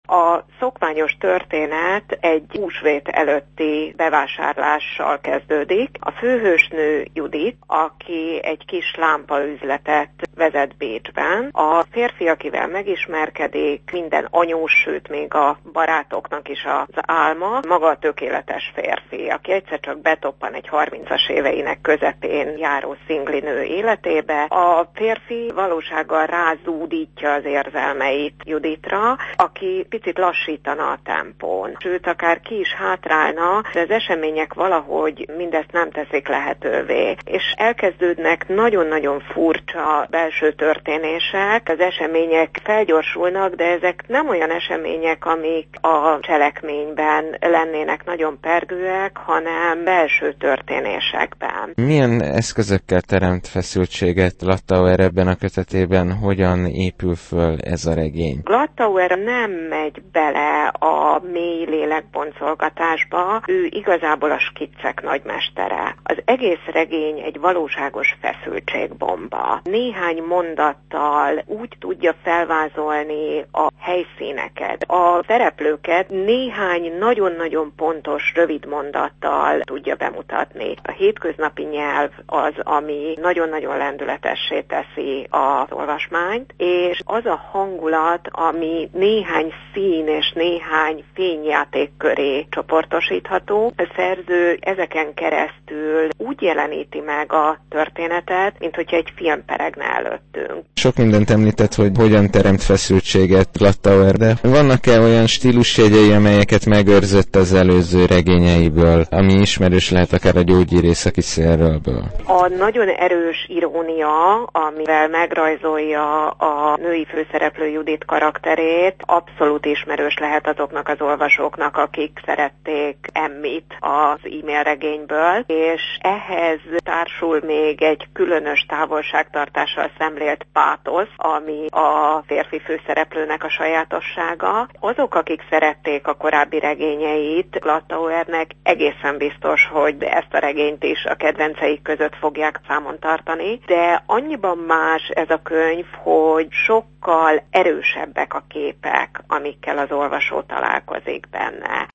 A szokványos történet egy húsvét előtti bevásárlással kezdődik. A főhősnő Judit, aki egy kis lámpaüzletet vezet Bécsben. A férfi, akivel megismerkedik, minden anyós, sőt még a barátoknak is az álma, maga a tökéletes férfi, aki egyszer csak betoppan egy 30-as éveinek közepén járó szingli nő életébe. A férfi valósággal rázúdítja az érzelmeit Juditra, aki picit lassítana a tempón, sőt akár ki is hátrálna, de az események valahogy mindezt nem teszik lehetővé. És elkezdődnek nagyon-nagyon furcsa belső történések, az események felgyorsulnak, de ezek nem olyan események, amik a cselekményben lennének nagyon pergőek, hanem belső történésekben. Milyen eszközökkel teremt feszültséget Glattauer ebben a kötetében, hogyan épül föl ez a regény? Glattauer nem megy bele a mély lélekboncolgatásba, ő igazából a skiccek nagymestere. Az egész regény egy valóságos feszültségbomba. Néhány mondattal úgy tudja felvázolni a helyszíneket, a szereplőket néhány nagyon-nagyon pontos, rövid mondattal tudja bemutatni. A hétköznapi nyelv az, ami nagyon-nagyon lendületessé teszi az olvasmányt, és az a hangulat, ami néhány szín és néhány fényjáték köré csoportosítható. A szerző ezeken keresztül úgy jeleníti meg a történetet, mint hogyha egy film peregne előttünk. Sok mindent említett, hogy hogyan teremt feszültséget Glattauer, de vannak-e olyan stílusjegyei, amelyeket megőrzött az előző regényeiből, ami ismerős lehet akár a Gyógyírészeki szélrőlből? A nagyon erős irónia, amivel megrajzolja a női főszereplő Judit karakterét, abszolút ismerős lehet azoknak az olvasóknak, akik szerették Emmit az e-mail regényből, és ehhez társul még egy különös távolságtartással szemlélt pátosz, ami a férfi főszereplőnek a sajátossága. Azok, akik szerették a korábbi regényeit, Glattauernek egészen biztos, hogy ezt a regényt is a kedvenceik között fogják számon tartani, de annyiban más ez a könyv, hogy sokkal erősebbek a képek, amikkel az olvasó találkozik benne.